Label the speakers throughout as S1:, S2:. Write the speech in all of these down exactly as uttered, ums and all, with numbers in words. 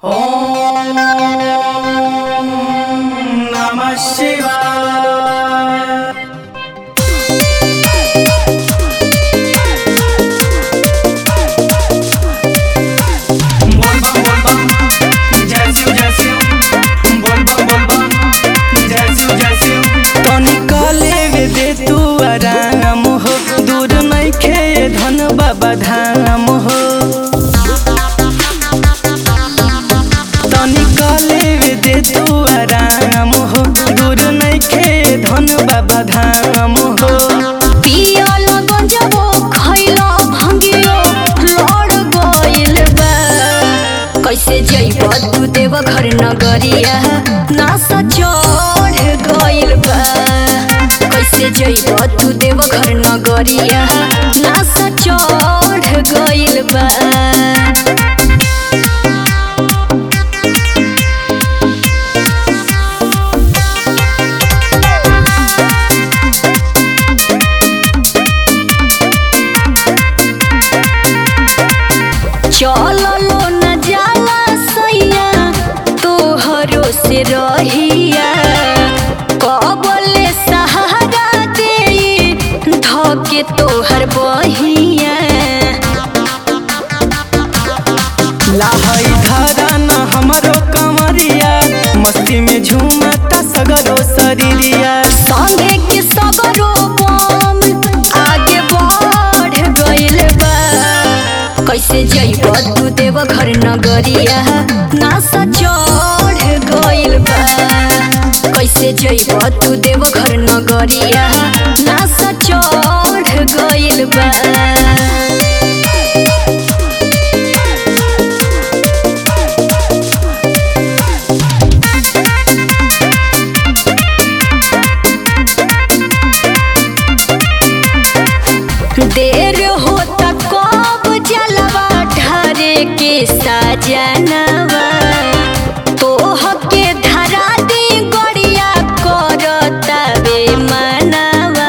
S1: ओम नमः शिवाय। बोल बम बोल बम जय शिव जय शिव। बोल बम बोल बम जय शिव जय शिव।
S2: तनी कले दे तू आराम हो, दूर नइखे धन बाबा धाम हो। तनी कले दे तू आराम हो, दूर नइखे धन बाबा धाम हो।
S3: पियल गंजबो खइलो भंगियो लड़ गइल बा। कैसे जइब तू देव घर नगरिया नासा चढ़ गइल बा। कैसे जइब तू देव घर नगरिया नासा चढ़ गइल बा। चललो न जाला सैया तोहरो से रहिया। कबले सहारा दे धके तोहर बहिया।
S2: लाहई धरा न हमरो कमरिया, मस्ती में झूमता सगरो शरीरिया।
S3: संगे के सगरो बम आगे बढ़ गइल बा। कैसे जइब तू देव घर नगरिया नासा चढ़ गइल बा। कैसे जइब तू देव घर नगरिया नासा चढ़ गइल बा। देर होता कब जलवा ढारे के सजनवा। तोह के धरा दे गड़िया करता बे मनवा।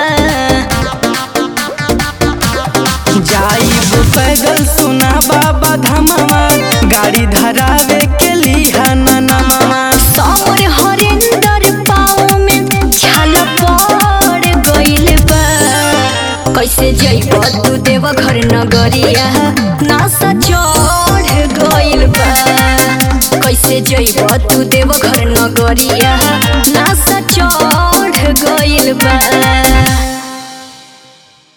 S2: जाइब पैदल सुना बाबा धामवा, गाड़ी धरावे के लिहा ननमा।
S3: सावर हरिंदर पाँव में छाल पड़ गइल बा। कैसे जइब तू देव घर नगरिया नासा चढ़ गइल बा। कैसे जइब तू देव घर नगरिया नासा चढ़ गइल बा।